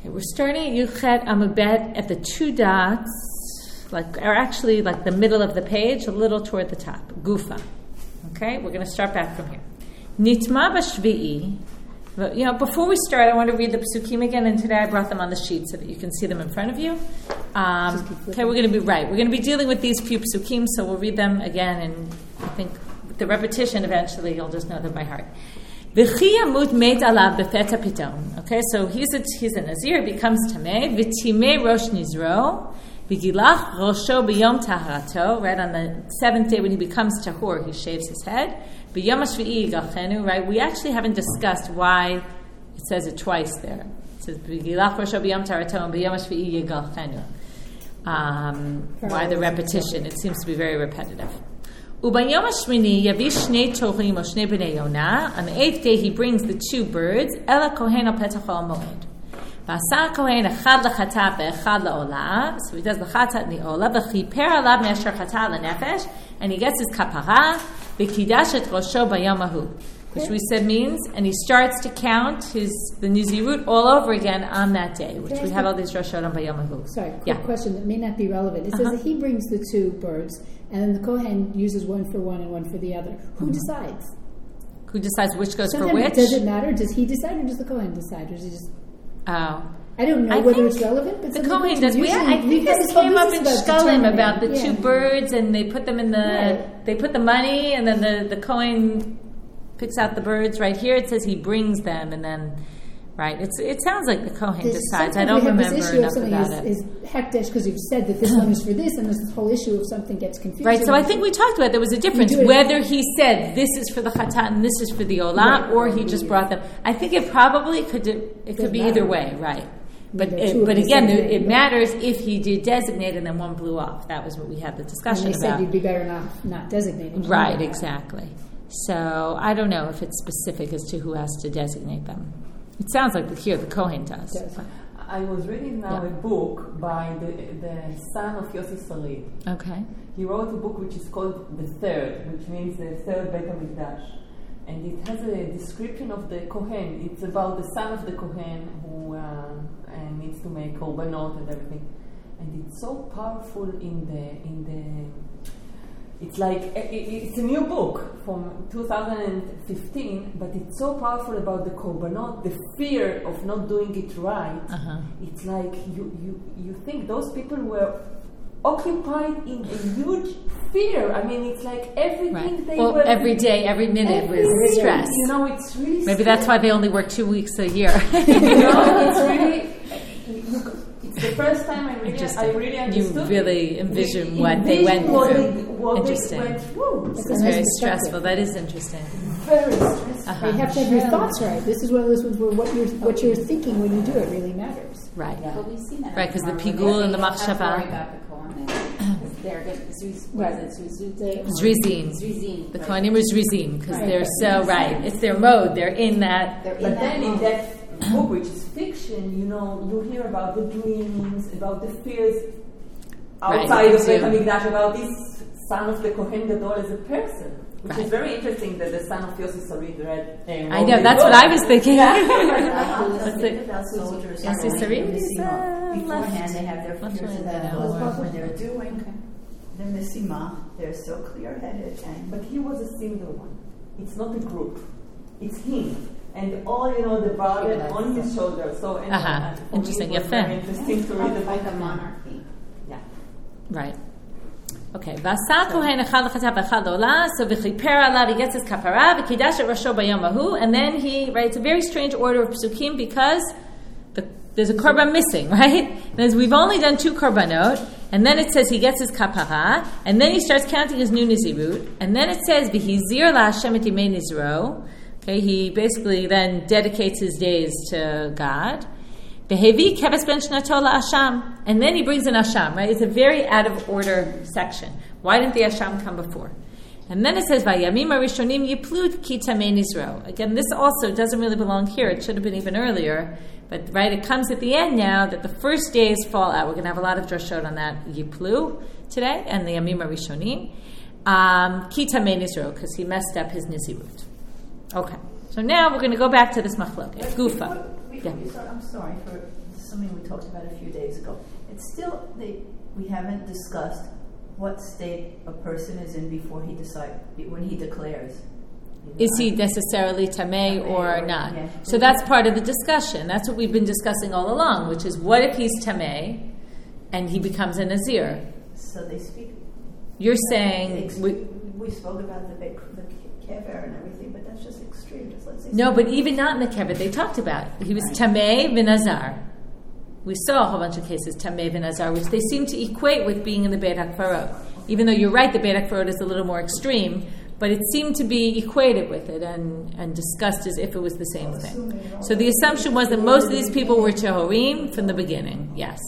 Okay, we're starting at Yuchet Amud Bet at the two dots, actually the middle of the page, a little toward the top. Gufa. Okay, we're going to start back from here. Nitma b'shvi'i. Before we start, I want to read the psukim again, and today I brought them on the sheet so that you can see them in front of you. Okay, we're going to be dealing with these few psukim, so we'll read them again, and I think with the repetition, eventually you'll just know them by heart. Okay, so he's a Nazir, becomes Tameh, v'timeh rosh nizro, v'gilach rosho b'yom taharato, right, on the seventh day when he becomes tahor, he shaves his head, b'yom hashvi'i yigalchenu, right, we actually haven't discussed why it says it twice there. It says, v'gilach rosho b'yom taharato, and b'yom hashvi'i yigalchenu. Why the repetition? It seems to be very repetitive. Ubayom hashmini yavi shnei tochim o shnei bnei Yonah. On the eighth day, he brings the two birds. Ela kohen al petach ha'moed. V'asa kohen echad lechatat ve'echad la'olah. So he does the chatat and the olah. V'chiper alav me'asher chatat lenefesh, and he gets his kapara. V'kidash et rosho bayom hahu, which we said means, and he starts to count the nizirut all over again on that day, which we have all these roshot on bayom hahu. Sorry, quick question that may not be relevant. It says that he brings the two birds, and then the Kohen uses one for one and one for the other. Who decides? Who decides which goes Sometimes for which? Does it matter? Does he decide or does the Kohen decide? Or does he just... Oh. I don't know whether it's relevant, but the Kohen does. I think this came up in Shkalim about the two birds, and they put them in they put the money, and then the Kohen picks out the birds. Right here it says he brings them, and then... Right, it sounds like the Kohen decides. I don't remember enough about it. Is hekdesh because you've said that this one is for this, and this whole issue of something gets confused. Right, so I think we talked about there was a difference whether he said this is for the chatat and this is for the olah, or he just brought them. I think it probably could be either way, right? But again, it matters if he did designate and then one blew off. That was what we had the discussion about. And they said you'd be better not designating. Right, exactly. So I don't know if it's specific as to who has to designate them. It sounds like here the Kohen does. I was reading now a book by the son of Yossi Sarid. Okay. He wrote a book which is called The Third, which means the third Beit HaMikdash. And it has a description of the Kohen. It's about the son of the Kohen who needs to make korbanot and everything. And it's so powerful in the it's like, it's a new book from 2015, but it's so powerful about the korbanot, the fear of not doing it right. It's like you think those people were occupied in a huge fear. I mean, it's like everything they were... every day, every minute was stress. It's really Maybe that's why they only work 2 weeks a year. It's really... It's the first time I really understood. You really envision what they went through. Interesting. They went through. It's very stressful. That is interesting. Very stressful. You have to have your thoughts right. This is one of those ones where what you're thinking when you do it really matters. Right. Yeah. But we've seen that. Right, because the pigul and the machshava. They're Zrizim. The Kohanim are Zrizim because they're so right. It's their mode. They're in that. But then in that book, which is fiction, you hear about the dreams, about the fears outside of Beit HaMikdash, about this son of the Kohen Gadol as a person, which is very interesting that the son of Yossi Sarid read. I know, that's what I was thinking. Think about soldiers Yossi Sarid beforehand, they have their fears of that when they're doing the Messima, they're so clear-headed. But he was a single one. It's not a group. It's him. And all, the burden on his shoulders. So, interesting. Very interesting to read about the monarchy. Yeah. Right. Okay. V'asa kohen echad l'chatat v'echad l'olah. So v'chiper alav, he gets his kapara. V'kidash et rosho bayom hahu. And then it's a very strange order of psukim because there's a korban missing, right? And we've only done 2 korbanot. And then it says he gets his kapara. And then he starts counting his new nizirut. And then it says v'hizir la'Hashem et yimei nizro. Okay, he basically then dedicates his days to God. And then he brings an asham, right? It's a very out of order section. Why didn't the asham come before? And then it says, Vayamim arishonim yiplut ki tamei nizro. Again, this also doesn't really belong here. It should have been even earlier. But right, it comes at the end now that the first days fall out. We're going to have a lot of drashot on that yiplu today, and the Yamim arishonim. Ki tamei nizro, because he messed up his nizirut. Okay, so now we're going to go back to this machloket. Gufa. We before you start, I'm sorry for something we talked about a few days ago. It's still, we haven't discussed what state a person is in before he when he declares. Is he necessarily tamei or not? Yeah. So that's part of the discussion. That's what we've been discussing all along, which is what if he's tamei and he becomes a nazir? So they speak. You're saying we spoke about the kever and everything, but that's just extreme. Let's say no, but even not in the kever, they talked about he was tamei v'nazar. We saw a whole bunch of cases tamei v'nazar, which they seem to equate with being in the Beit HaKvarot. Even though you're right, the Beit HaKvarot is a little more extreme. But it seemed to be equated with it and discussed as if it was the same thing. So the assumption was that most of these people were Tehorim from the beginning. Yes.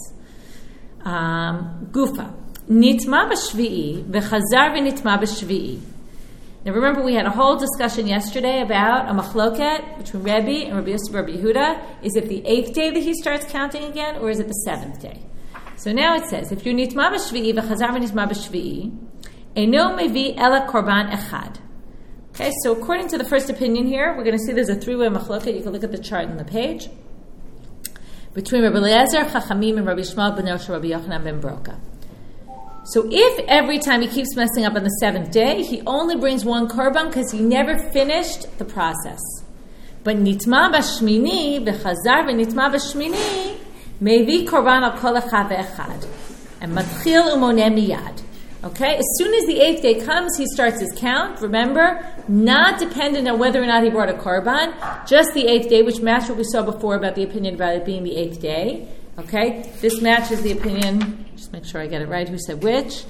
Gufa. Nitma b'shvi'i v'chazar v'nitma b'shvi'i. Now remember we had a whole discussion yesterday about a machloket between Rebbe and Rabbi Yosef Rabbi Yehuda. Is it the 8th day that he starts counting again, or is it the 7th day? So now it says, if you're nitma b'shvi'i v'chazar v'nitma b'shvi'i, Eino mevi ela korban echad. Okay, so according to the first opinion here, we're going to see there's a three-way machloket. You can look at the chart on the page. Between Rabbi Eliezer, Chachamim, and Rabbi Shmuel ben Yoshua, Rabbi Yochanan ben Broka. So if every time he keeps messing up on the 7th day, he only brings one korban because he never finished the process. But nitma b'shmini, v'chazar v'nitma b'shmini, mevi korban al kol echad ve'echad. And matchil umoneh miyad. Okay, as soon as the 8th day comes, he starts his count. Remember, not dependent on whether or not he brought a korban, just the 8th day, which matched what we saw before about the opinion about it being the 8th day. Okay, this matches the opinion, just make sure I get it right, who said which?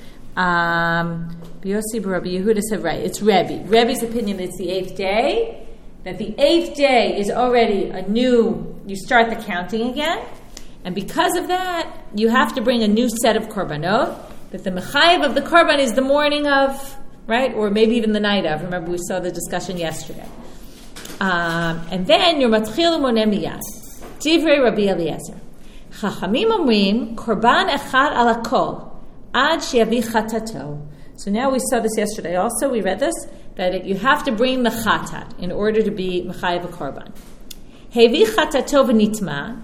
B'Yossi Rabbi Yehuda said right, it's Rebbe. Rebbe's opinion it's the 8th day, that the 8th day is already a new, you start the counting again, and because of that, you have to bring a new set of korbanot. That the mechayev of the korban is the morning of, right? Or maybe even the night of. Remember, we saw the discussion yesterday. And then, you're matchil umoneh miyad. Divrei Rabbi Eliezer. Chachamim omrim, korban echad ala kol, ad sheyavi chatato. So now we saw this yesterday also, we read this, that you have to bring the chatat in order to be mechayev a korban. Hevi chatato v'nitma,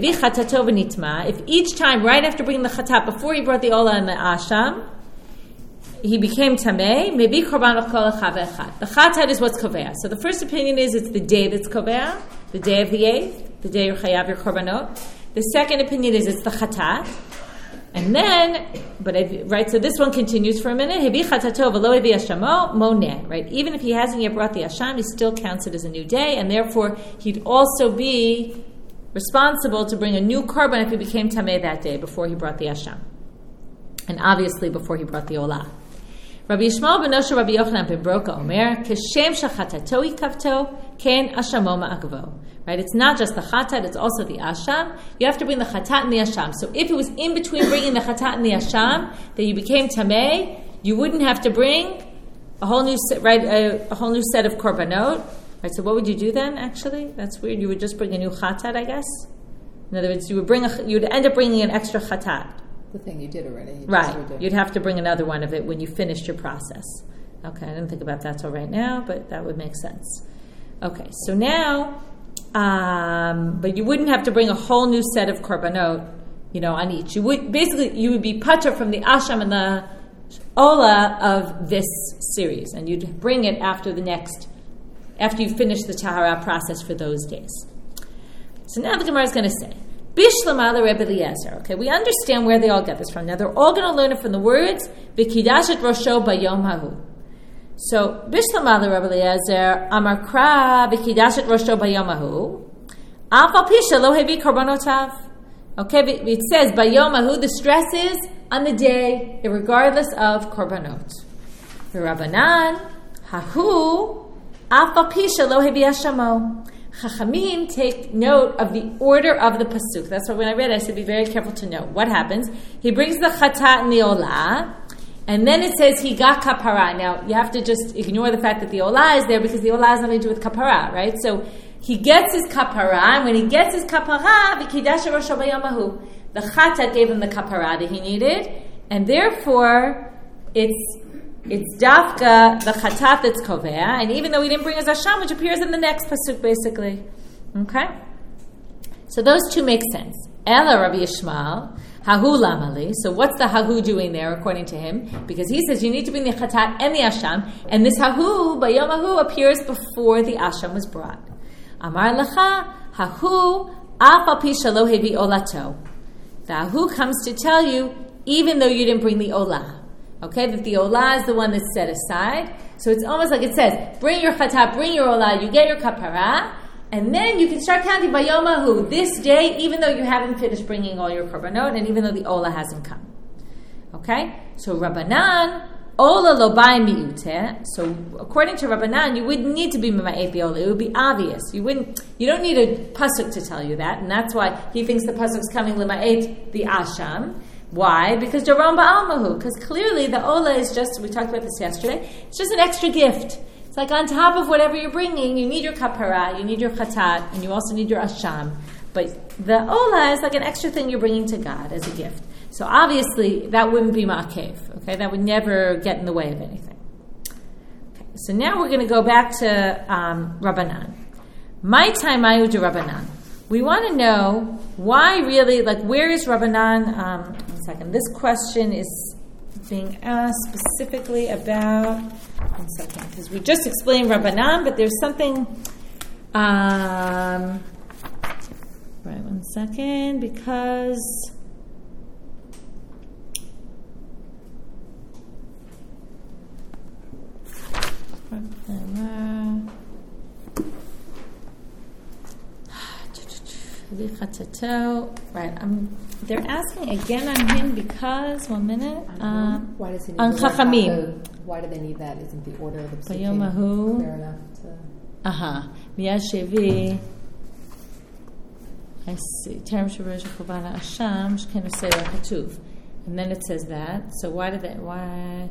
if each time, right after bringing the chatat, before he brought the ola and the asham, he became tamei, maybe korban al kol echad ve'echad. The chatat is what's kovea. So the first opinion is it's the day that's kovea, the day of the 8th, the day you're chayav your korbanot. The second opinion is it's the chatat. And then, right, so this one continues for a minute. Hevi chatato v'lo hevi ashamo, moneh, right? Even if he hasn't yet brought the asham, he still counts it as a new day, and therefore he'd also be responsible to bring a new korban if he became tamei that day before he brought the asham, and obviously before he brought the olah. Rabbi Yishmael ben Yoshua Rabbi Yochanan ben Broka Omer Keshem shachatato ikavto ken ashamo ma'akvo. Right, it's not just the chatat; it's also the asham. You have to bring the chatat and the asham. So if it was in between bringing the chatat and the asham that you became tamei, you wouldn't have to bring a whole new set, right? A whole new set of korbanot. Right, so what would you do then, actually? That's weird. You would just bring a new chatat, I guess? In other words, you would end up bringing an extra chatat. The thing you did already. Right. You'd have to bring another one of it when you finished your process. Okay, I didn't think about that till right now, but that would make sense. Okay, so now, but you wouldn't have to bring a whole new set of korbanot, on each. You would be patur from the asham and the ola of this series, and you'd bring it after you finish the tahara process for those days. So now the Gemara is going to say, Bishlama le Rebbe Eliezer. Okay, we understand where they all get this from. Now they're all going to learn it from the words V'kidash et Rosho bayom hahu. So Bishlama le Rebbe Eliezer Amar Kra V'kidash et Rosho bayom hahu. Af al pisha lo hevi korbanotав. Okay, it says bayom hahu. The stress is on the day, regardless of korbanot. V'Rabbanan hahu. Chachamim take note of the order of the pasuk. That's why when I read it, I said be very careful to note what happens. He brings the chatat and the olah, and then it says he got kapara. Now you have to just ignore the fact that the olah is there because the olah has nothing to do with kapara, right? So he gets his kapara, and when he gets his kapara, v'kidash rosho bayamahu, the chatat gave him the kapara that he needed, and therefore it's dafka, the chatat that's kovea, and even though he didn't bring his asham, which appears in the next pasuk, basically. Okay? So those two make sense. Ela Rabbi Yishmael, hahu lamali. So what's the hahu doing there according to him? Because he says you need to bring the chatat and the asham, and this hahu, bayom hahu, appears before the asham was brought. Amar lecha, hahu, af al pi shelo hevi olato. The hahu comes to tell you, even though you didn't bring the olah. Okay, that the olah is the one that's set aside. So it's almost like it says, bring your chatat, bring your olah, you get your kapara, and then you can start counting by Yom HaHu, this day, even though you haven't finished bringing all your korbanot, and even though the olah hasn't come. Okay? So Rabbanan, olah lo bai mi'uteh. So according to Rabbanan, you wouldn't need to be mima'et bi'olah. It would be obvious. You don't need a pasuk to tell you that, and that's why he thinks the pasuk's coming lima'et the asham. Why? Because Jaram ba'almahu. Because clearly the olah is just, we talked about this yesterday, it's just an extra gift. It's like on top of whatever you're bringing, you need your kapara, you need your chatat, and you also need your asham. But the olah is like an extra thing you're bringing to God as a gift. So obviously that wouldn't be ma'akev. Okay, that would never get in the way of anything. Okay, so now we're going to go back to Rabbanan. My time ayu de Rabbanan. We want to know why really, like, where is Rabbanan? One second. This question is being asked specifically about, one second, because we just explained Rabbanan, but there's something, right, one second, because, right, they're asking again on him because, one minute, why does he need on Chachamim. Why do they need that? Isn't the order of the psukim Bayom hahu. clear enough to... Miyad shevi. I see. Terem sherosh chobana asham shkenu seira hatuv. And then it says that. So why did that? Why?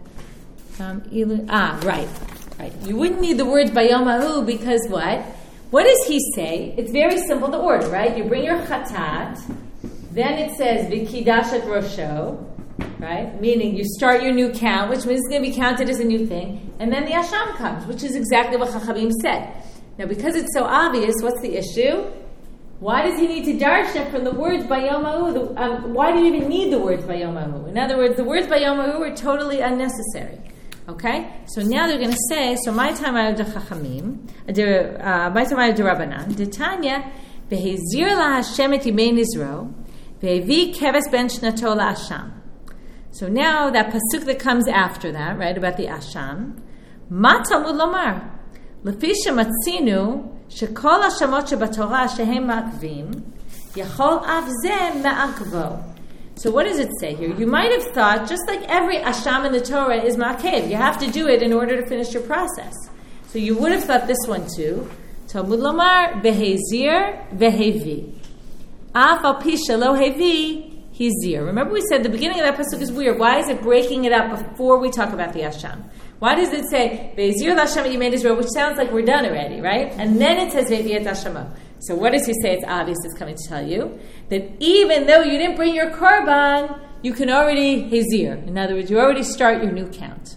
Right. You wouldn't need the words bayom hahu because what? What does he say? It's very simple, the order, right? You bring your chatat, then it says v'kidash et rosho, right? Meaning you start your new count, which means it's going to be counted as a new thing, and then the asham comes, which is exactly what Chachamim said. Now, because it's so obvious, what's the issue? Why does he need to darshan from the words bayom hahu? Why do you even need the words bayom hahu? In other words, the words bayom hahu are totally unnecessary. Okay, so now they're going to say, so my time I de Chachamim, my time I de Rabbanan, de Tanya, behezir la Hashem et yimei nizro, behevi keves ben shnato la asham. So now that pasuk that comes after that, right, about the asham, ma talmud lomar, lefi shematzinu shekol hashamot shebatorah shehem ma'akvim, yachol av zeh ma'akvo. So what does it say here? You might have thought, just like every asham in the Torah is ma'akev, you have to do it in order to finish your process. So you would have thought this one too. Talmud lomar behezir vehevi. Af al pi shelo hevi hizir. Remember we said the beginning of that pasuk is weird. Why is it breaking it up before we talk about the asham? Why does it say behezir l'asham yimei Israel, which sounds like we're done already, right? And then it says vehevi et ashamo. So what does he say? It's obvious it's coming to tell you that even though you didn't bring your korban, you can already hezir. In other words, you already start your new count.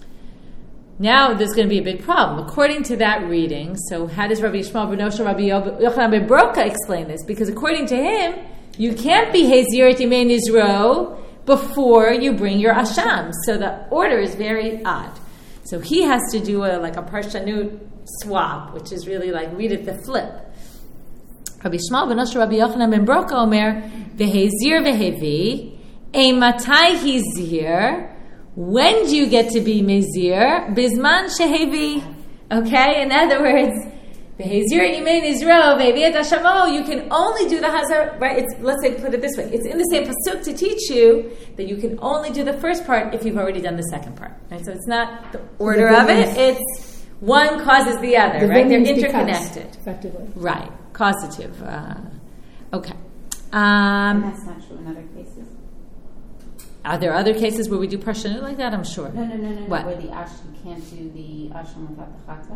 Now there's going to be a big problem. According to that reading, so how does Rabbi Yishmael ben Nosha, Rabbi Yochanan ben Broka explain this? Because according to him, you can't be hezir et yimei nizro before you bring your asham. So the order is very odd. So he has to do a parshanut swap, which is really like read it the flip. Rabbi Yishmael ben Nosha, Rabbi Yochanan ben Broka omer vehezir vehevi matai hizir. When do you get to be mezir? Bizman shehevi. Okay, in other words, vehezir yimei nizro vehevi et hashamo. You can only do the hazar. Right? Let's say put it this way. It's in the same pasuk to teach you that you can only do the first part if you've already done the second part. Right? So it's not the order of it. It's one causes the other. Right? They're interconnected. Effectively. Right. Causative. Okay. And that's not true in other cases. Are there other cases where we do parshanut like that? I'm sure. No. What? Where the ash, you can't do the asham without the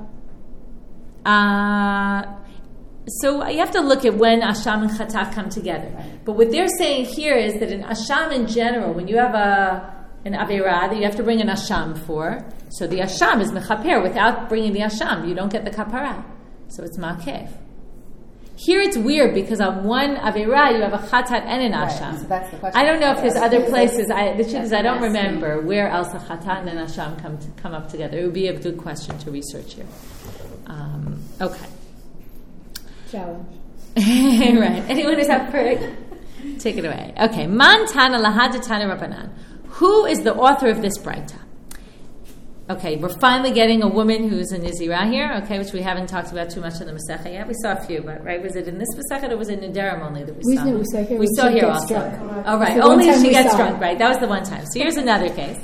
chata. So you have to look at when asham and chatat come together. Right. But what they're saying here is that in asham in general, when you have an avirah that you have to bring an asham for, so the asham is mechaper. Without bringing the asham, you don't get the kapara. So it's ma'akev. Here it's weird because on one Avera you have a Chatat and an Asham. So that's the question. I don't know if there's other places. The truth is I don't remember where else a Chatat and an Asham come up together. It would be a good question to research here. Okay. Challenge. Right. Anyone who's up for it? Take it away. Okay. Man Tana Lahad Tana Rabbanan. Who is the author of this Braita? Okay, we're finally getting a woman who's a Nizira here, okay, which we haven't talked about too much in the Masechah yet. We saw a few, but right, was it in this Masechah or was it in Nedarim only that we saw? We saw here. We saw here also. Oh, right. Only if she gets drunk, right? That was the one time. So here's another case.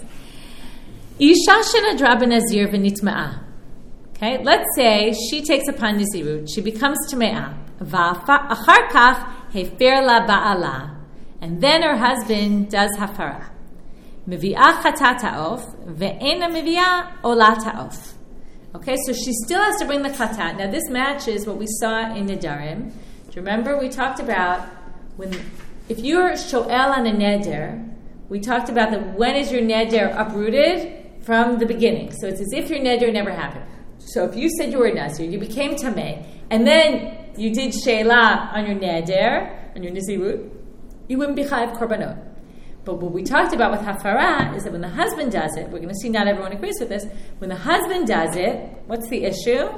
Isha shenadra b'nazir v'nitma'a. Okay, let's say she takes upon Nizirut, she becomes Tme'a. V'achar kach hefer la ba'ala. And then her husband does hafara. Mevi'ah chatat ha'of, ve'ena mevi'ah olat ha'of. Okay, so she still has to bring the chatat. Now this matches what we saw in Nedarim. Do you remember we talked about if you're sho'el on a neder, we talked about when is your neder uprooted? From the beginning. So it's as if your neder never happened. So if you said you were a Nazir, you became Tameh, and then you did she'ela on your neder, on your Nizirut, you wouldn't be chayav korbanot. But what we talked about with hafara is that when the husband does it, we're going to see not everyone agrees with this, when the husband does it, what's the issue?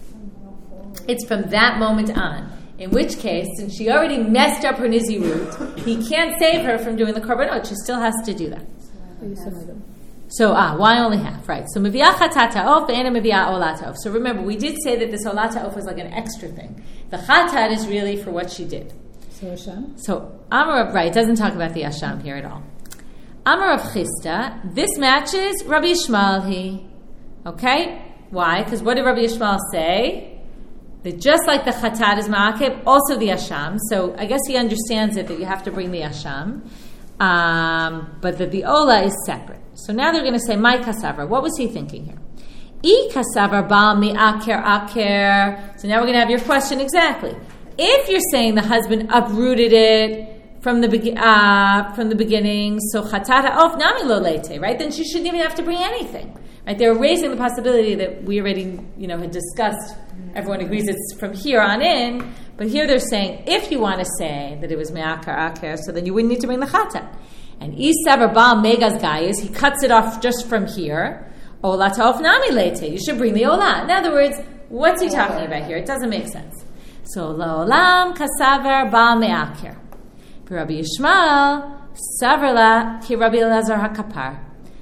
It's from that moment on. In which case, since she already messed up her Nizirut, he can't save her from doing the korbanot. She still has to do that. So, why only half? Right. So, mevi'ah chatat ha'of ve'ena mevi'ah olat ha'of. So remember, we did say that this olat ha'of was like an extra thing. The chatat is really for what she did. So Asham? So, Amar of, right, it doesn't talk about the Asham here at all. Amar of Chista, this matches Rabbi Yishmael. Okay? Why? Because what did Rabbi Yishmael say? That just like the Chatat is Ma'akib, also the Asham. So, I guess he understands it that you have to bring the Asham. But that the Ola is separate. So now they're going to say, my Kasavar. What was he thinking here? I Kasavar Baal Mi'aker Aker. So now we're going to have your question exactly. If you're saying the husband uprooted it from the beginning, so chatat ha'of nami lo leite, right? Then she shouldn't even have to bring anything, right? They were raising the possibility that we already, had discussed. Everyone agrees it's from here on in, but here they're saying if you want to say that it was me'akar aker, so then you wouldn't need to bring the chatat. And isavar baal megas gayis, he cuts it off just from here. Olat ha'of nami leite, you should bring the olah. In other words, what's he talking about here? It doesn't make sense. So, la'olam kasaver baal me'akir. Rabbi Yishmael, saverla ki Rabbi Elazar hakapar.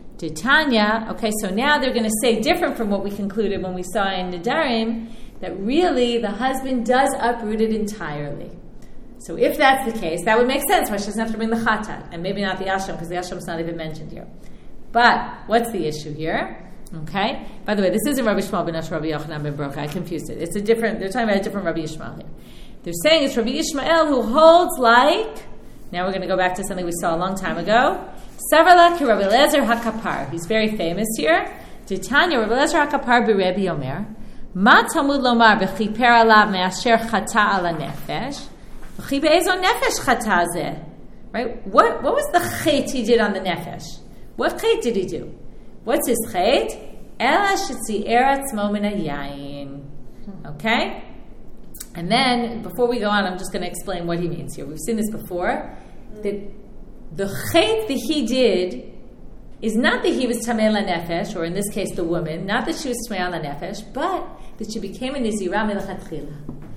Titania, okay, so now they're going to say, different from what we concluded when we saw in Nedarim, that really the husband does uproot it entirely. So if that's the case, that would make sense. Why she doesn't have to bring the chatat, and maybe not the asham, because the asham is not even mentioned here. But what's the issue here? Okay. By the way, this isn't Rabbi Yishmael ben Rabbi Yochanan ben Brocha. I confused it. They're talking about a different Rabbi Yishmael here. They're saying it's Rabbi Yishmael who holds like. Now we're going to go back to something we saw a long time ago. Savarla ki Rabbi Elazar hakapar. He's very famous here. Titania Rabbi Elazar hakapar b'Rebbe Omer. Ma tamud lomar b'chiper alav me'asher chata ala nefesh. V'chi be'ezon nefesh chata zeh. Right? What was the chet he did on the nefesh? What chet did he do? What's his chet? Ela shetzi eretz momina yayin. Okay? And then, before we go on, I'm just going to explain what he means here. We've seen this before. That the chet that he did is not that he was tamei la nefesh, or in this case, the woman, not that she was tamei la nefesh, but that she became a nizira milachatchila.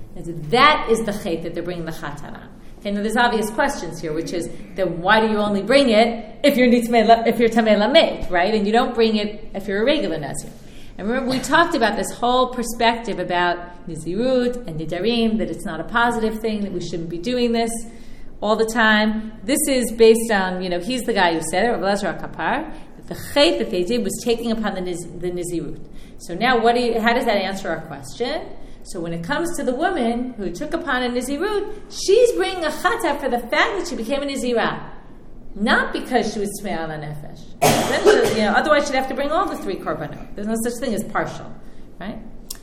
That is the chet that they're bringing the chatan on. Okay, now there's obvious questions here, which is, then why do you only bring it if you're tamei la meid, right? And you don't bring it if you're a regular nazir. And remember, we talked about this whole perspective about Nizirut and Nidarim, that it's not a positive thing, that we shouldn't be doing this all the time. This is based on, he's the guy who said it, Rabbi Elazar Kapar, that the chet that they did was taking upon the Nizirut. So now, how does that answer our question? So when it comes to the woman who took upon a Nizirut, she's bringing a chata for the fact that she became a Nizirah. Not because she was Tamei ala nefesh. Otherwise she'd have to bring all the 3 korbanot. There's no such thing as partial, right?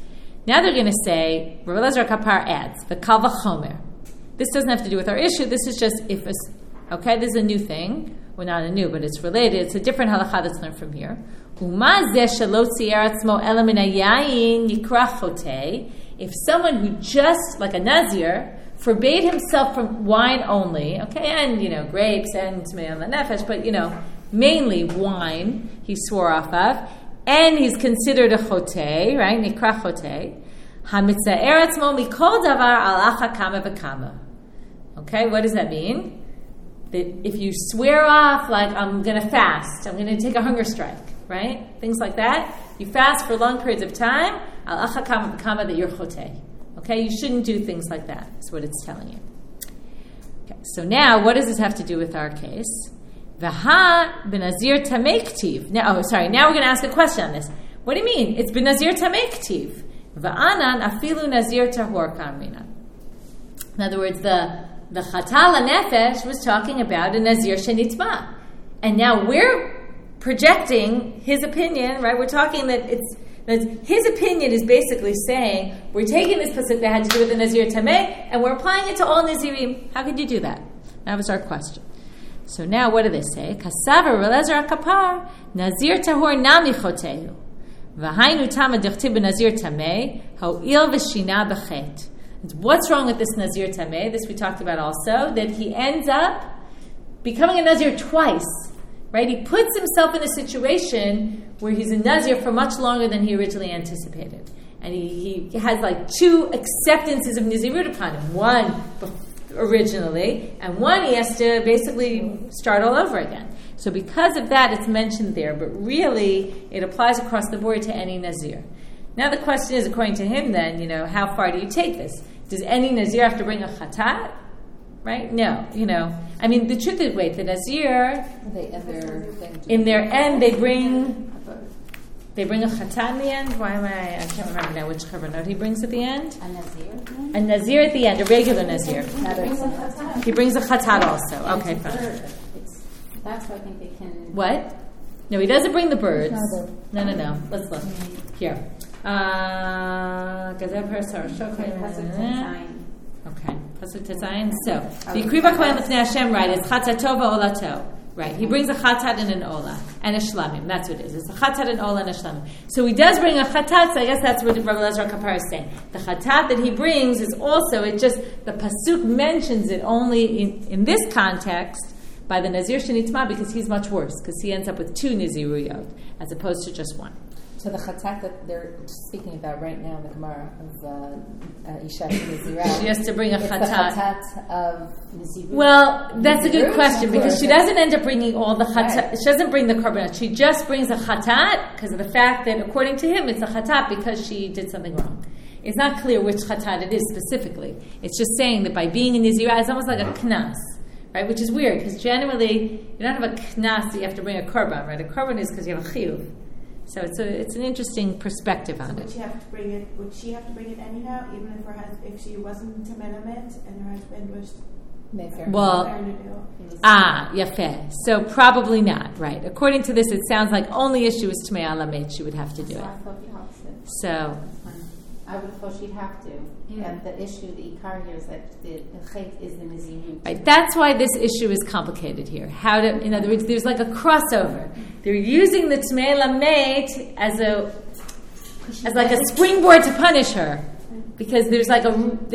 Now they're going to say, Rabbi Elazar Kapar adds, the kal v'chomer. This doesn't have to do with our issue. This is just this is a new thing. Well, not a new, but it's related. It's a different halakha that's learned from here. Uma zeh shelo tzier atzmo ela min hayayin yikra chotei if someone who just, like a Nazir, forbade himself from wine only, okay, and, grapes and Tmei on the Nefesh, but, mainly wine he swore off of, and he's considered a chotei, right, nikra chotei, ha-mitza'er atzmo mikol davar alacha kama v'kama. Okay, what does that mean? That if you swear off, like, I'm going to fast, I'm going to take a hunger strike, right? Things like that. You fast for long periods of time, alacha kama v'kama, that you're chotei. Okay, you shouldn't do things like that. That's what it's telling you. Okay, so now, what does this have to do with our case? V'ha b'nazir tamei ktiv. Now we're going to ask a question on this. What do you mean? It's b'nazir tamei ktiv. V'anan afilu nazir tahor kamrina. In other words, the Chatal HaNefesh was talking about a Nazir Shenitma. And now we're projecting his opinion, right? We're talking that his opinion is basically saying, we're taking this pasuk that had to do with the Nazir Tameh, and we're applying it to all Nazirim. How could you do that? That was our question. So now what do they say? Kasavar Relezer HaKapar, Nazir Tahor Nami Chotehu. V'hainu Tama Dichtib Nazir Tameh, Ho'il V'shina B'chet. What's wrong with this Nazir Tameh? This we talked about also, that he ends up becoming a Nazir twice, right? He puts himself in a situation where he's a Nazir for much longer than he originally anticipated. And he has like two acceptances of Nazirut upon him. One originally, and one he has to basically start all over again. So because of that, it's mentioned there, but really it applies across the board to any Nazir. Now the question is, according to him then, how far do you take this? Does any Nazir have to bring a chatat? Right? No. The truth is, the Nazir, in their end, they bring a chatat in the end. Why am I can't remember now which korbanot he brings at the end. A Nazir? A Nazir at the end, a regular Nazir. He brings a chatat also. Okay, fine. That's why I think they can... What? No, he doesn't bring the birds. No. Let's look. Here. Okay. Pasuk Tezayin. So, the Yikriva Kohen L'fnei Hashem, right? It's Chatzato v'Olato. Right. He brings a Chatat and an Ola and a Shlamim. That's what it is. It's a Chatat, an Ola, and a Shlamim. So he does bring a Chatat. So I guess that's what Rabbi Elazar Kapar is saying. The Chatat that he brings is also, the Pasuk mentions it only in this context by the Nazir Shenitma because he's much worse, because he ends up with two Naziruyot as opposed to just one. So the chatat that they're speaking about right now in the Gemara of Isha Nazirah, she has to bring a chatat. The chatat of Nazirah. Well, that's a good question because she doesn't end up bringing all the chatat. Right. She doesn't bring the korbanot. She just brings a chatat because of the fact that, according to him, it's a chatat because she did something wrong. It's not clear which chatat it is specifically. It's just saying that by being in Nazirah, it's almost like a knas. Right, which is weird because generally you don't have a knas that you have to bring a korban. Right, a korban is because you have a chiyuv. So it's an interesting perspective on it. Would she have to bring it? Would she have to bring it anyhow, even if she wasn't temenamet and her husband was? Well, yafeh. So probably not. Right. According to this, it sounds like only if she was Tmei Alamet she would have to do it. So. I would have thought she'd have to. Yeah. And the issue, the ikar here is that the chet is the Nazirut. Right. That's why this issue is complicated here. In other words, there's like a crossover. They're using the Tmei Lamet as like a springboard to punish her, because there's like a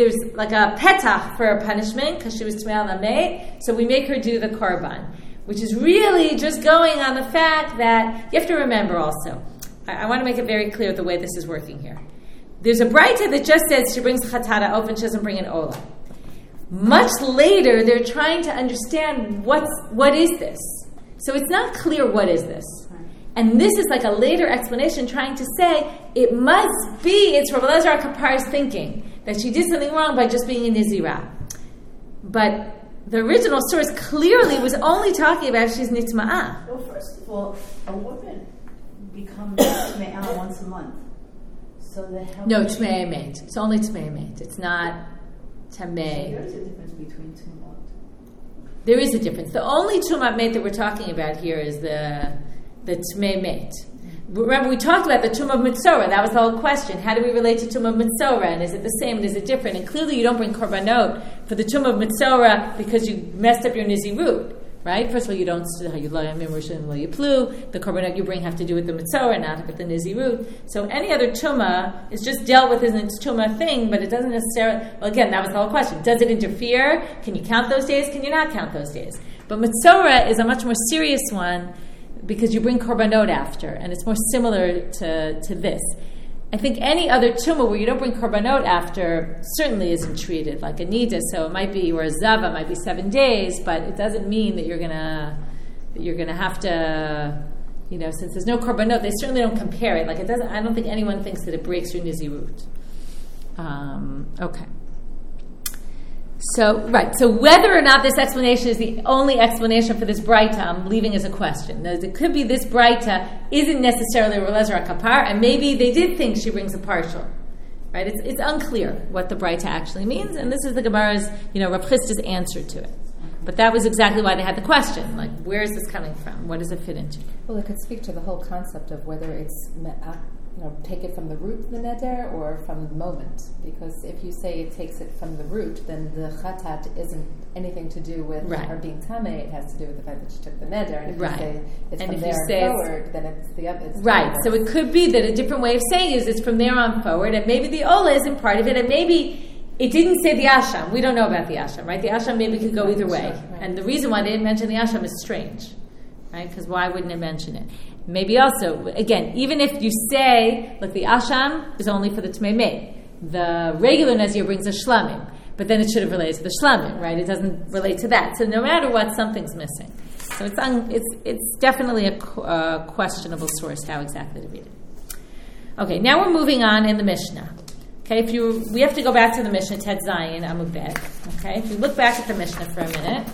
petach for a punishment because she was Tmei Lamet. So we make her do the korban, which is really just going on the fact that you have to remember also. I want to make it very clear the way this is working here. There's a braita that just says she brings chatara open, she doesn't bring an ola. Much later, they're trying to understand what is this. So it's not clear what is this. And this is like a later explanation trying to say it must be, it's Rabbi Elazar Kapar's thinking, that she did something wrong by just being in Nazirah. But the original source clearly was only talking about she's nitma'ah. Well, first of all, a woman becomes Tme'ah once a month. So no, Tmei Emet. It's only Tmei Emet. It's not Tamei. There is a difference between Tumot. There is a difference. The only Tumat Met that we're talking about here is the Tmei Met. Remember, we talked about the Tumah of Mitzorah. That was the whole question. How do we relate to Tumah of Mitzorah? And is it the same and is it different? And clearly you don't bring Korbanot for the Tumah of Mitzorah because you messed up your Nizirut. right? First of all, you don't the korbanot you bring have to do with the mitzvah, not with the nizirut. So any other tumah is just dealt with as a tumah thing, but it doesn't necessarily. Well, again, that was the whole question. Does it interfere? Can you count those days? Can you not count those days? But mitzvah is a much more serious one because you bring korbanot after, and it's more similar to this. I think any other tumah where you don't bring korbanot after certainly isn't treated like a nida. So it might be, or a zava, it might be 7 days, but it doesn't mean that you're gonna have to, since there's no korbanot, they certainly don't compare it. Like it doesn't. I don't think anyone thinks that it breaks your nizirut. Okay. So whether or not this explanation is the only explanation for this braita, I'm leaving as a question. It could be this braita isn't necessarily Relezer HaKapar, and maybe they did think she brings a partial. Right? It's unclear what the braita actually means, and this is the Gemara's, Rav Chisda's answer to it. But that was exactly why they had the question, like, where is this coming from? What does it fit into? Well, it could speak to the whole concept of whether it's take it from the root of the neder or from the moment. Because if you say it takes it from the root, then the chatat isn't anything to do with her being tameh. It has to do with the fact that she took the neder. And if you say it's from there forward, then it's the other. Right. So it could be that a different way of saying it is it's from there on forward, and maybe the ola isn't part of it, and maybe it didn't say the asham. We don't know about the asham, right? The asham maybe could go either way. Right. And the reason why they didn't mention the asham is strange, right? Because why wouldn't it mention it? Maybe also, again, even if you say, look, the asham is only for the Tmei Mei. The regular Nazir brings a shlamim, but then it should have related to the shlamim, right? It doesn't relate to that. So no matter what, something's missing. So it's definitely a questionable source how exactly to read it. Okay, now we're moving on in the Mishnah. Okay, we have to go back to the Mishnah, Tet Zayin, Amud Bet. Okay, if you look back at the Mishnah for a minute,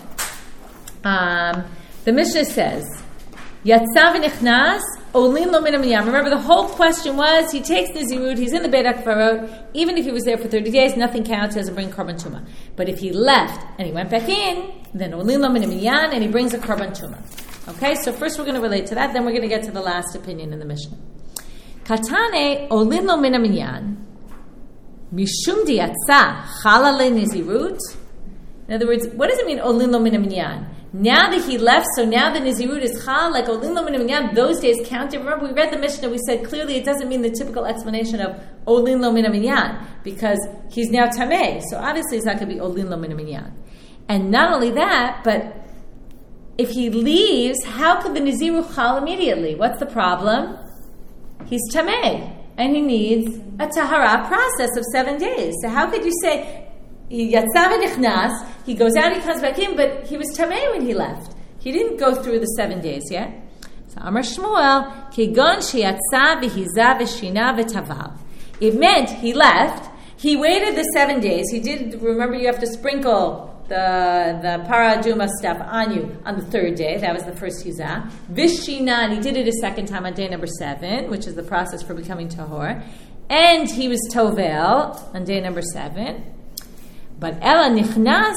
the Mishnah says, Yatsa v'nichnas, olin lo min haminyan. Remember, the whole question was, he takes nizirut, he's in the Beit HaKvarot, even if he was there for 30 days, nothing counts, he doesn't bring korban tumah. But if he left and he went back in, then olin lo min haminyan, and he brings a korban tumah. Okay, so first we're going to relate to that, then we're going to get to the last opinion in the Mishnah. Katane olin lo min haminyan, mishum diyatsa chala le nizirut. In other words, what does it mean, olin lo min haminyan? Now that he left, so now the Nizirut is Chal, like Olin Lo Min Haminyan, those days counted. Remember, we read the Mishnah, we said clearly it doesn't mean the typical explanation of Olin Lo Min Haminyan, because he's now Tameh, so obviously it's not going to be Olin Lo Min Haminyan. And not only that, but if he leaves, how could the Nizirut Chal immediately? What's the problem? He's Tameh, and he needs a Tahara process of 7 days. So how could you say, he goes out, he comes back in, but he was tamei when he left. He didn't go through the 7 days yet. So Amar Shmuel, Kigon sheyatsa v'hiza v'shina v'taval. It meant he left. He waited the 7 days. He did. Remember, you have to sprinkle the paraduma stuff on you on the 3rd day. That was the first hiza. V'shina, and he did it a second time on day number 7, which is the process for becoming tahor. And he was tovel on day number 7. But Ella nichnas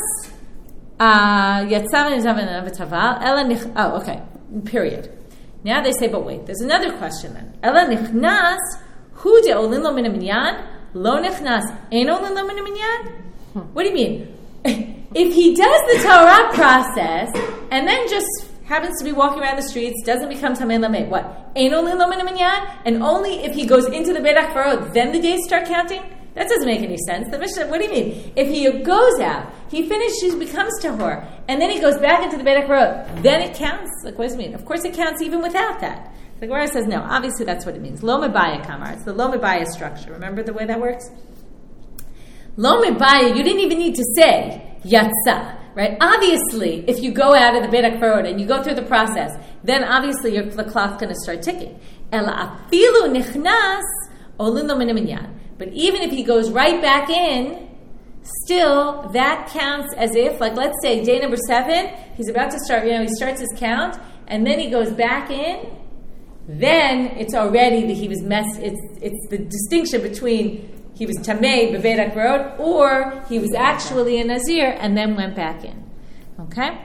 yatzav nizav v'taval Ella nich. Oh, okay. Period. Now they say, but wait. There's another question then. Ella nichnas hu de olin lo min haminyan lo nichnas ein olin lo min haminyan. What do you mean? If he does the Torah process and then just happens to be walking around the streets, doesn't become tamei lamei, what? Ein olin lo min haminyan, and only if he goes into the Beit HaKvarot then the days start counting. That doesn't make any sense. The Mishnah, what do you mean? If he goes out, he finishes, becomes tahor, and then he goes back into the Beit HaKvarot, then it counts? Like, what does it mean? Of course it counts even without that. The Gemara says, no, obviously that's what it means. Lo mebaya kamar. It's the lo mebaya structure. Remember the way that works? Lo mebaya, you didn't even need to say yatsa, right? Obviously, if you go out of the Beit HaKvarot and you go through the process, then obviously the clock's going to start ticking. Ela afilu nichnas olin lo min haminyan. But even if he goes right back in, still that counts as if, like let's say day number 7, he's about to start, he starts his count, and then he goes back in, then it's already that he was it's the distinction between he was tamei b'Beit HaKvarot or he was actually a Nazir and then went back in. Okay?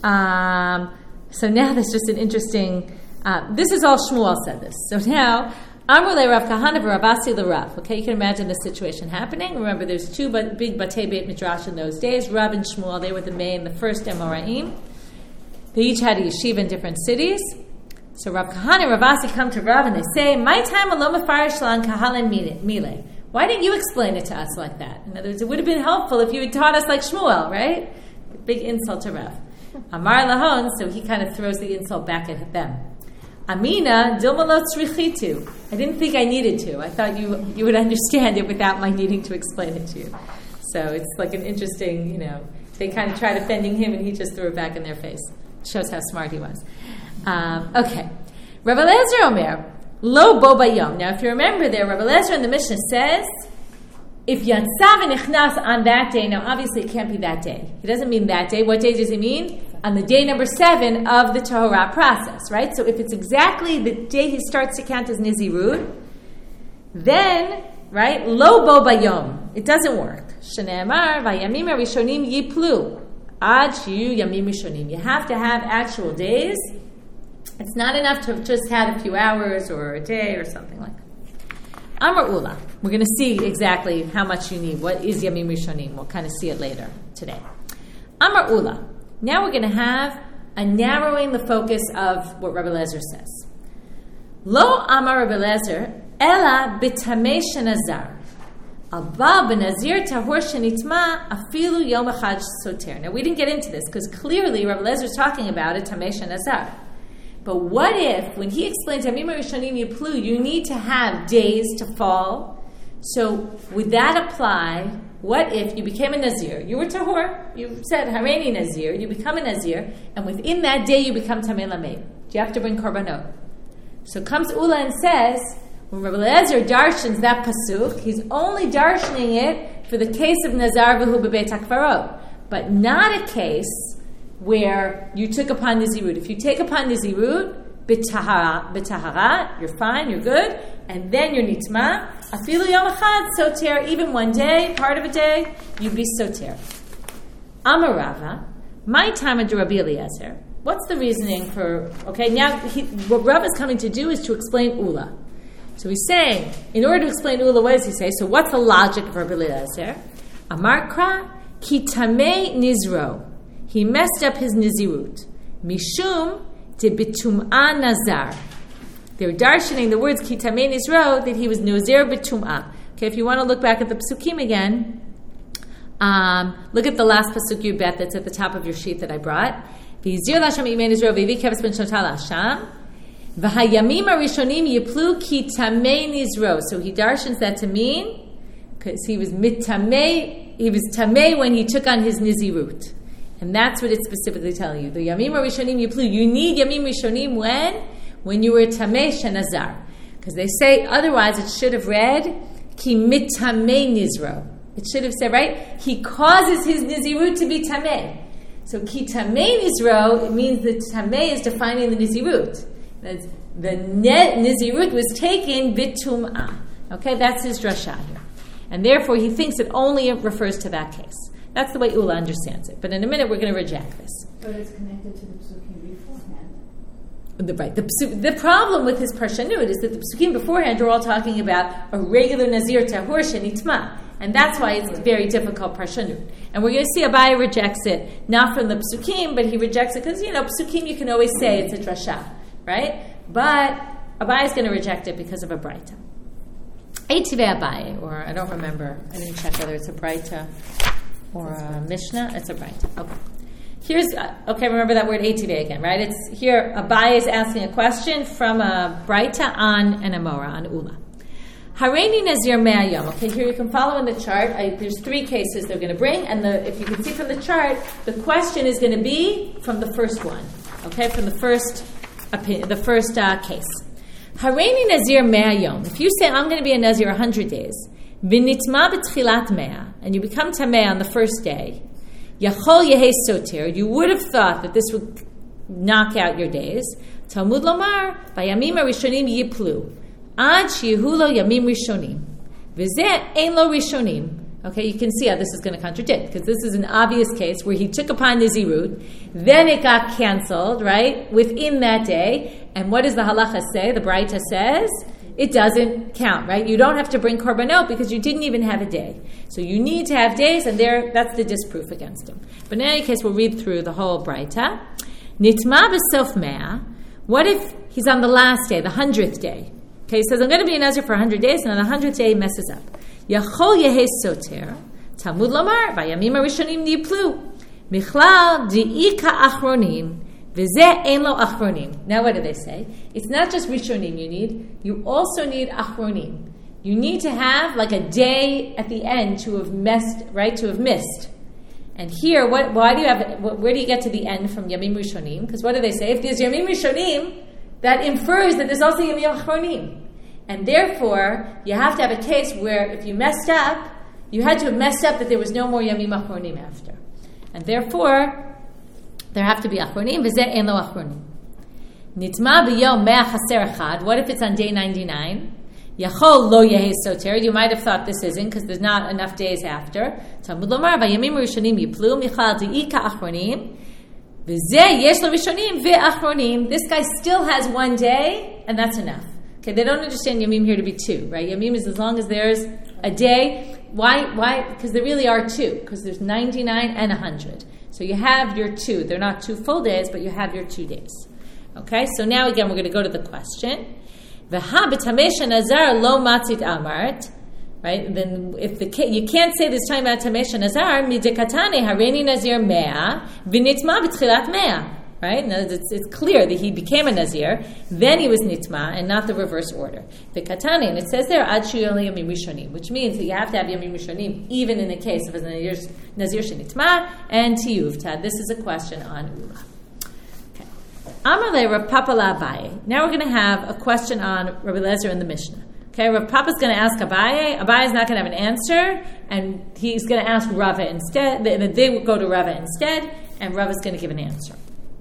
So now there's just an interesting, this is all Shmuel said this. So now, Amru le Rav Kahana v'Rav Asi le Rav. Okay, you can imagine the situation happening. Remember, there's 2 big Batei Beit Midrash in those days. Rav and Shmuel, they were the main, the first Amoraim. They each had a yeshiva in different cities. So Rav Kahana and Rav Asi come to Rav and they say, "My time aloma farish lan kahalan mile." Why didn't you explain it to us like that? In other words, it would have been helpful if you had taught us like Shmuel, right? Big insult to Rav. Amar lahon, so he kind of throws the insult back at them. Amina dilma lo tzrichitu. I didn't think I needed to. I thought you would understand it without my needing to explain it to you. So it's like an interesting, they kind of tried offending him and he just threw it back in their face. Shows how smart he was. Okay. Rav Eliezer Omer, lo bo bayom. Now, if you remember there, Rav Eliezer in the Mishnah says, if yatsav and ichnas on that day, now obviously it can't be that day. He doesn't mean that day. What day does he mean? On the day number 7 of the Tahorah process, right? So if it's exactly the day he starts to count as Nizirut, then, right, lo bo bayom. It doesn't work. Shneimar vayamim rishonim yiplu. Ad shiyu yamim rishonim. You have to have actual days. It's not enough to have just had a few hours or a day or something like that. Amar Ula. We're going to see exactly how much you need. What is yamim rishonim? We'll kind of see it later today. Amar Ula. Now we're going to have a narrowing the focus of what Rabbi Eliezer says. Lo Amar Rabbi Eliezer ela b'tamei shenazar. Abba b'nazir tahor shenitma afilu yom echad soter. Now we didn't get into this because clearly Rabbi Eliezer is talking about a tamei shenazar. But what if, when he explains Yamim Rishonim Yiplu, you need to have days to fall? So would that apply? What if you became a Nazir? You were Tahor, you said Hareini Nazir, you become a Nazir, and within that day you become Tamei Lamed. You have to bring Korbanot. So comes Ula and says, when Rabbi Eliezer darshans that pasuk, he's only darshaning it for the case of Nazar v'hu b'beit HaKvarot, but not a case where you took upon Nizirut. If you take upon Nizirut, b'tahara, you're fine, you're good, and then you're nitma, afilu yom echad, soter, even one day, part of a day, you'd be soter. Amarava, my time of Rabbi Eliezer. What's the reasoning for, okay, now what Rav is coming to do is to explain Ula. So he's saying, in order to explain Ula, what does he say? So what's the logic of Rabbi Eliezer? Amar kra, ki tamei nizro. He messed up his nizirut. Mishum de bitum'ah nazar. They're darshaning the words ki tamei nizro that he was nazir bitum'ah. Okay, if you want to look back at the psukim again, look at the last pasuk you bet that's at the top of your sheet that I brought. V'yizir l'Hashem imei nizro v'yivi keves ben shotal Hashem. V'hayamim arishonim yiplu ki tamei nizro. So he darshans that to mean because he was mitamei. He was tamei when he took on his nizirut. And that's what it's specifically telling you. The Yamim Rishonim Yiplu. You need Yamim Rishonim when you were Tamei Shenazar. Because they say, otherwise it should have read, Ki mitamei nizro. It should have said, right? He causes his nizirut to be tamei. So Ki tamei nizro, it means that tamei is defining the nizirut. The nizirut was taken bitum'ah. Okay, that's his drasha here. And therefore he thinks it only refers to that case. That's the way Ula understands it. But in a minute, we're going to reject this. But it's connected to the psukim beforehand. Right. The problem with his parshanut is that the psukim beforehand are all talking about a regular nazir tahor shenitma. And that's why it's very difficult parshanut. And we're going to see Abaye rejects it, not from the psukim, but he rejects it because, psukim you can always say it's a drasha, right? But Abaye is going to reject it because of a braita. Eitivei Abaye, or I don't remember. I didn't check whether it's a braita or a Mishnah. It's a braita. Okay. Remember that word eitivei again, right? It's here. Abaye is asking a question from a braita on an amora on Ula. Hareini nazir me'ayom. Okay, here you can follow in the chart. There's 3 cases they're going to bring, and if you can see from the chart, the question is going to be from the first one. Okay, from the first opinion, the first case. Hareini nazir me'ayom. If you say I'm going to be a nazir 100 days. V'nitma b'tchilat mea, and you become tamei on the first day. Yachol yehei soter. You would have thought that this would knock out your days. Talmud lomar v'yamim arishonim yiplu ad sheyehu lo yamim rishonim v'zeh ein lo rishonim. Okay, you can see how this is going to contradict because this is an obvious case where he took upon nizirut, then it got canceled, right, within that day. And what does the halacha say? The braita says it doesn't count, right? You don't have to bring korbanot because you didn't even have a day. So you need to have days, and that's the disproof against him. But in any case, we'll read through the whole braita. Nitma b'sof mea. What if he's on the last day, the 100th day? Okay, he says, I'm going to be a Nazir for 100 days, and on the 100th day he messes up. Yachol yehe soter, Talmud lomar, vayamim harishonim niplu, michlal di'ika achronim, v'zeh ein lo achronim. Now what do they say? It's not just rishonim you need, you also need achronim. You need to have like a day at the end to have missed, right? To have missed. And here, why do you have? Where do you get to the end from Yamim Rishonim? Because what do they say? If there's Yamim Rishonim, that infers that there's also Yamim Achronim, and therefore you have to have a case where if you messed up, you had to have messed up that there was no more Yamim Achronim after, and therefore there have to be Achronim. V'zeh ein lo Achronim. Nitma b'yom mea chaser echad. What if it's on day 99? Yachol lo yehe soter. You might have thought this isn't because there's not enough days after. Talmud lomar vayamim rishonim yiplu michal di'ika achronim v'zeh yesh lo rishonim ve'achronim. This guy still has 1 day, and that's enough. Okay, they don't understand yamim here to be 2, right? Yamim is as long as there's a day. Why? Because there really are 2. Because there's 99 and 100. So you have your 2. They're not 2 full days, but you have your 2 days. Okay, so now again we're going to go to the question. V'ha b'tamesha nazar lo matzit amart, right? Then if you can't say this time about tamesha nazar midekatane hareini nazir mea v'nitma b'tchilat mea, right? Now it's clear that he became a nazir, then he was nitma, and not the reverse order. V'katane, and it says there ad sheyoli yamim rishonim, which means that you have to have yamim rishonim even in the case of a nazir shenitma and tiyuvta. This is a question on ula. Amalei Rav Papa Abaye. Now we're going to have a question on Rabbi Eliezer in the Mishnah. Okay, Rav Papa's going to ask Abaye. Abaye's not going to have an answer, and he's going to ask Rava instead. They will go to Rava instead, and Rava's going to give an answer.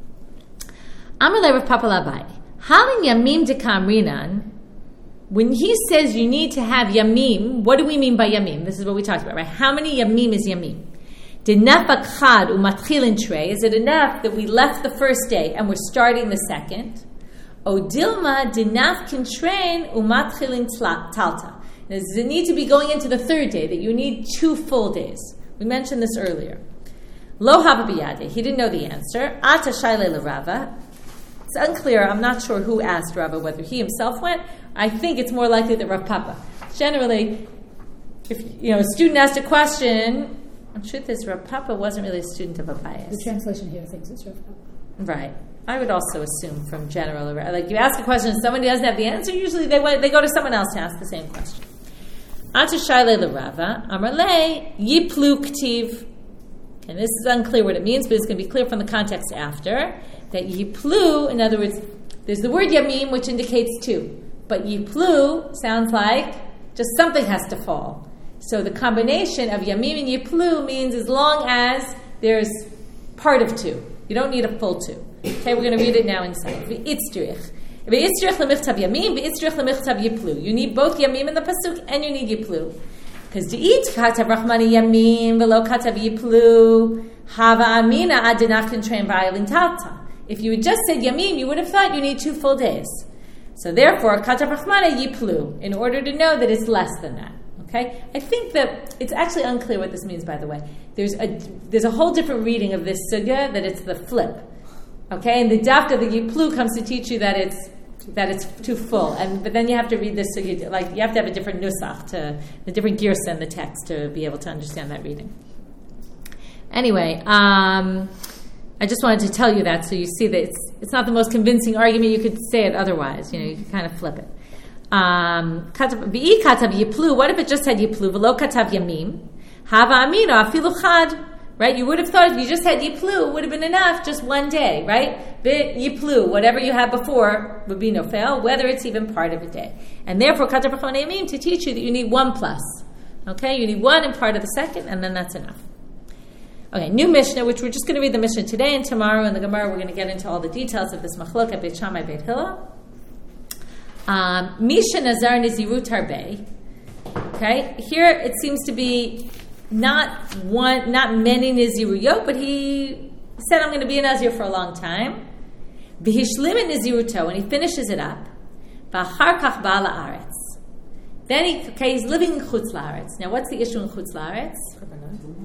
Amalei Rav Papa Abaye. Halin yamim dekamrinan. When he says you need to have yamim, what do we mean by yamim? This is what we talked about, right? How many yamim is yamim? Is it enough that we left the first day and we're starting the second? Odilma dinaf kintrain umatchilin talta. Does it need to be going into the third day, that you need 2 full days? We mentioned this earlier. Lo hava biyade. He didn't know the answer. Ata shayle l'Rava. It's unclear. I'm not sure who asked Rava, whether he himself went. I think it's more likely that Rav Papa. Generally, if a student asked a question, the truth is, Rav Papa wasn't really a student of Abaye. The translation here thinks it's Rav Papa. Right. I would also assume from general, like you ask a question and somebody doesn't have the answer, usually they go to someone else to ask the same question. Ata shayle l'Rava, Amarle yiplu ktiv. And this is unclear what it means, but it's going to be clear from the context after. That yiplu, in other words, there's the word yamim, which indicates 2. But yiplu sounds like just something has to fall. So the combination of yamim and yiplu means as long as there's part of 2. You don't need a full 2. Okay, we're going to read it now inside. V'itzrich l'michtav yamim, v'itzrich l'michtav yiplu. You need both yamim in the pasuk and you need yiplu. Because to eat katav rachmani yamim v'lo katav yiplu hava amina adinaf kintrain v'ayilin talta. If you had just said yamim, you would have thought you need 2 full days. So therefore, katav rachmani yiplu, in order to know that it's less than that. Okay, I think that it's actually unclear what this means. By the way, there's a whole different reading of this sugya that it's the flip. Okay, and the dafka of the yiplu comes to teach you that it's too full, but then you have to read this sugya, like you have to have a different nusach, a different girsa in the text to be able to understand that reading. Anyway, I just wanted to tell you that so you see that it's not the most convincing argument. You could say it otherwise. You could kind of flip it. Katav yiplu. What if it just said yiplu? V'lo katav yamim. Hava amina afilu chad. Right? You would have thought if you just had yiplu, it would have been enough, just 1 day, right? Bit yiplu, whatever you had before would be no fail, whether it's even part of a day. And therefore, katav rachmani yamim to teach you that you need 1 plus. Okay? You need 1 and part of the second, and then that's enough. Okay, new Mishnah, which we're just going to read the Mishnah today, and tomorrow in the Gemara we're going to get into all the details of this machlok Beit Shammai Beit Hillel. Misha Nazar Nizirut Harbe. Okay, here it seems to be not many Niziruyot, but he said, I'm going to be a Nazir for a long time. V'hishlim Niziruto, and he finishes it up. V'achar kach ba la'aretz. Then he's living in Chutz La'aretz. Now, what's the issue in Chutz La'aretz?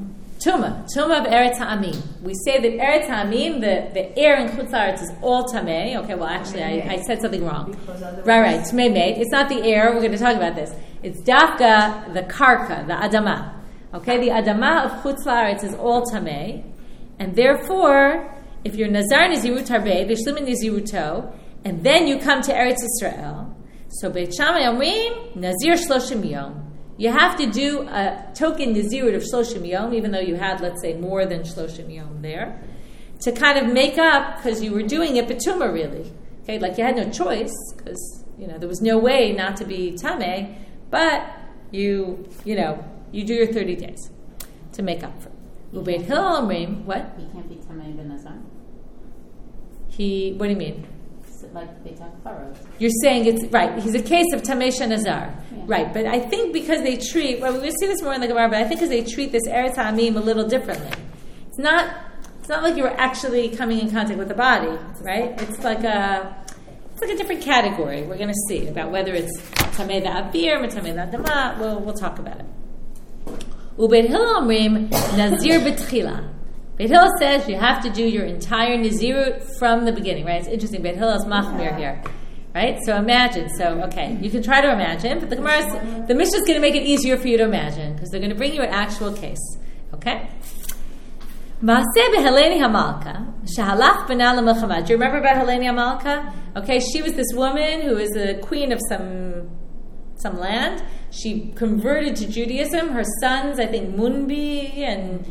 Tuma of Eretz Ha'amim. We say that Eretz Ha'amim, the air in Chutz La'aretz is all tamei. Okay, well actually I said something wrong. Right, tamei made. It's not the air. We're going to talk about this. It's dafka, the karka, the adama. Okay, the adama of Chutz La'aretz is all tamei, and therefore, if you're Nazar Nizirut Harbeh, V'shlim Niziruto, and then you come to Eretz Yisrael, so Beit Shammai Omrim Nazir Shloshim Yom. You have to do a token Nazirut of Shloshim Yom, even though you had, let's say, more than Shloshim Yom there, to kind of make up, because you were doing it Betuma, really. Okay, like you had no choice, because, there was no way not to be Tameh, but you do your 30 days to make up for it. Ubeit Hillel Omrim, what? He can't be Tameh ben Nazar. What do you mean? Like Beit HaKfaros. You're saying it's right. He's a case of Tamesha Nazar, right? But I think because they treat, we'll see this more in the Gemara. But I think because they treat this Eretz Ha'amim a little differently. It's not like you were actually coming in contact with the body, right? It's like a different category. We're going to see about whether it's Tamei V'Avir, Tamei V'Adama. We'll talk about it. Ubeit Hillel Omrim Nazir B'Tchila. Beit Hillel says you have to do your entire Nazirut from the beginning, right? It's interesting. Beit Hillel is machmir here, right? So imagine. You can try to imagine, but the Mishnah is going to make it easier for you to imagine because they're going to bring you an actual case, okay? Maaseh b'Heleni Hamalka shehalach b'na l'milchama. Do you remember about Heleni Hamalka? Okay, she was this woman who was a queen of some land. She converted to Judaism. Her sons, I think, Munbi and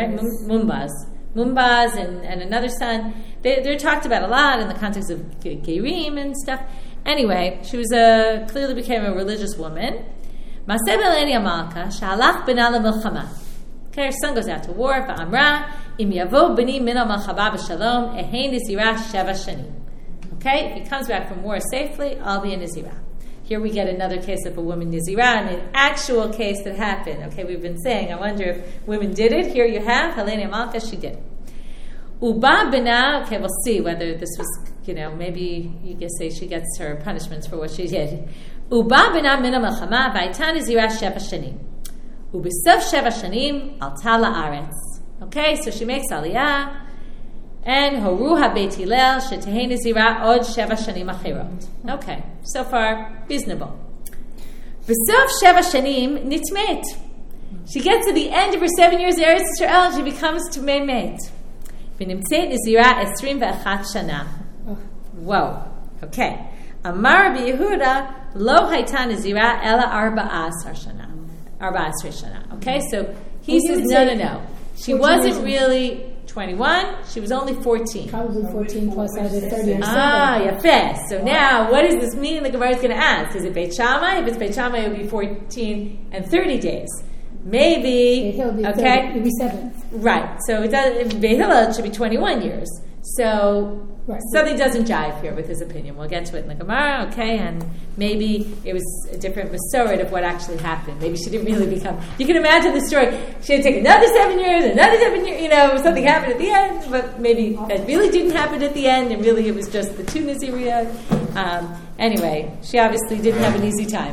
Munbaz and another son. They're talked about a lot in the context of Gerim and stuff. Anyway, she was clearly became a religious woman. Maaseh b'Heleni Hamalka shehalach b'na l'milchama. Okay, her son goes out to war. Va'amra im yavo b'ni min ha'malchama b'shalom ehei nizirah sheva shanim. Okay, if he comes back from war safely, I'll be a nizirah. Here we get another case of a woman Nizirah, and an actual case that happened. Okay, we've been saying, I wonder if women did it. Here you have, Heleni Hamalka, she did it. Uba b'na, okay, we'll see whether this was, maybe you can say she gets her punishments for what she did. Uba b'na min ha'malchama v'ayta Nizirah sheva shanim. U'b'sof sheva shanim alta la'aretz. Okay, so she makes aliyah, and horu ha-beit Hillel shetehei Nizirah od sheva shanim achirot. Okay, so far reasonable. B'sof sheva shanim nitmet. She gets to the end of her 7 years in Eretz Yisrael and she becomes Tumei Met. V'nimtzeit Nizirah 21 shana. Whoa. Okay. Amar b'Yehuda lo hayta Nizirah ela 14 shana. Okay, so he says no. She wasn't really 21, she was only 14. Probably 14 plus either 30 or 7. Yafeh. So now, what does this mean? The Gemara is going to ask. Is it Beit Shammai? If it's Beit Shammai, it would be 14 and 30 days. Maybe, okay? It would be 7. Right. So it should be 21 years. So something doesn't jive here with his opinion. We'll get to it in the Gemara, okay? And maybe it was a different masoret of what actually happened. Maybe she didn't really become... You can imagine the story. She had to take another 7 years, something happened at the end, but maybe that really didn't happen at the end, and really it was just the two Naziriyah. Anyway, she obviously didn't have an easy time.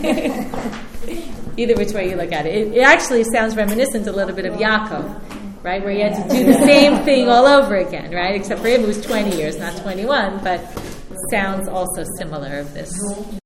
Either which way you look at it. It actually sounds reminiscent a little bit of Yaakov. Right, where you had to do the same thing all over again, right? Except for him, it was 20 years, not 21, but sounds also similar of this.